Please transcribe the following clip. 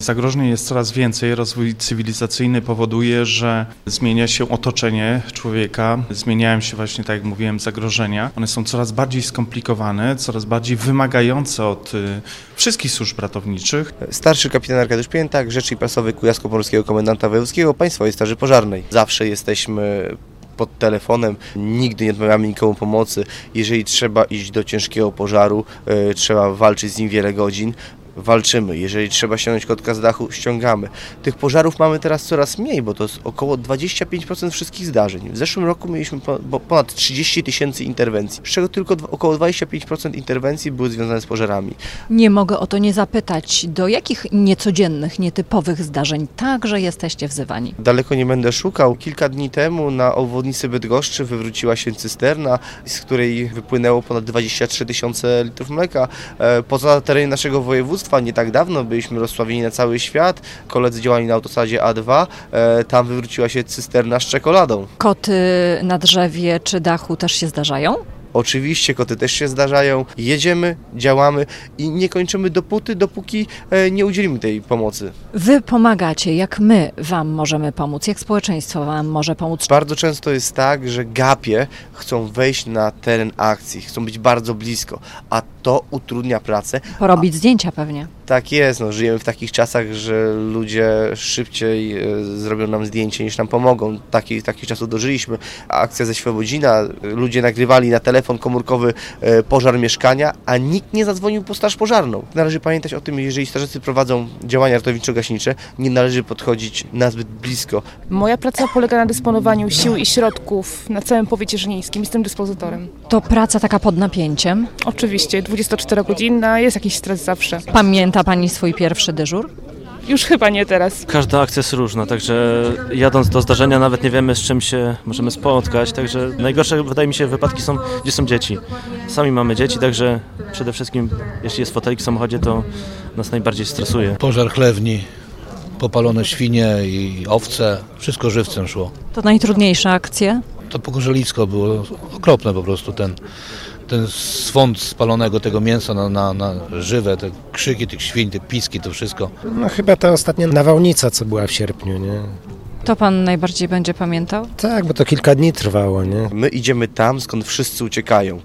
Zagrożeń jest coraz więcej. Rozwój cywilizacyjny powoduje, że zmienia się otoczenie człowieka, zmieniają się właśnie, tak jak mówiłem, zagrożenia. One są coraz bardziej skomplikowane, coraz bardziej wymagające od wszystkich służb ratowniczych. Starszy kapitan Arkadiusz Piętak, rzecznik prasowy Kujawsko-Pomorskiego Komendanta Wojewódzkiego Państwowej Straży Pożarnej. Zawsze jesteśmy pod telefonem, nigdy nie odmawiamy nikomu pomocy. Jeżeli trzeba iść do ciężkiego pożaru, trzeba walczyć z nim wiele godzin. Walczymy. Jeżeli trzeba ściągnąć kotka z dachu, ściągamy. Tych pożarów mamy teraz coraz mniej, bo to jest około 25% wszystkich zdarzeń. W zeszłym roku mieliśmy ponad 30 000 interwencji, z czego tylko około 25% interwencji były związane z pożarami. Nie mogę o to nie zapytać, do jakich niecodziennych, nietypowych zdarzeń także jesteście wzywani? Daleko nie będę szukał. Kilka dni temu na obwodnicy Bydgoszczy wywróciła się cysterna, z której wypłynęło ponad 23 000 litrów mleka. Poza terenem naszego województwa nie tak dawno byliśmy rozsławieni na cały świat. Koledzy działali na autostradzie A2, tam wywróciła się cysterna z czekoladą. Koty na drzewie czy dachu też się zdarzają? Oczywiście koty też się zdarzają. Jedziemy, działamy i nie kończymy dopóki nie udzielimy tej pomocy. Wy pomagacie, jak my wam możemy pomóc, jak społeczeństwo wam może pomóc? Bardzo często jest tak, że gapie chcą wejść na teren akcji, chcą być bardzo blisko, a to utrudnia pracę. Porobić zdjęcia pewnie. Tak jest, żyjemy w takich czasach, że ludzie szybciej zrobią nam zdjęcie niż nam pomogą. Takich czasów dożyliśmy. Akcja ze Świebodzina, ludzie nagrywali na telefon komórkowy pożar mieszkania, a nikt nie zadzwonił po straż pożarną. Należy pamiętać o tym, jeżeli strażacy prowadzą działania ratowniczo-gaśnicze, nie należy podchodzić nazbyt blisko. Moja praca polega na dysponowaniu sił i środków na całym powiecie żnińskim. Jestem dyspozytorem. To praca taka pod napięciem? Oczywiście, 24-godzinna, jest jakiś stres zawsze. Pamięta pani swój pierwszy dyżur? Już chyba nie teraz. Każda akcja jest różna, także jadąc do zdarzenia nawet nie wiemy, z czym się możemy spotkać, także najgorsze wydaje mi się wypadki są, gdzie są dzieci. Sami mamy dzieci, także przede wszystkim jeśli jest fotelik w samochodzie, to nas najbardziej stresuje. Pożar chlewni, popalone świnie i owce, wszystko żywcem szło. To najtrudniejsze akcje? To pogorzelicko było okropne po prostu, ten swąd spalonego tego mięsa na żywe, te krzyki tych świń, te piski, to wszystko. Chyba ta ostatnia nawałnica, co była w sierpniu, nie? To pan najbardziej będzie pamiętał? Tak, bo to kilka dni trwało, nie? My idziemy tam, skąd wszyscy uciekają.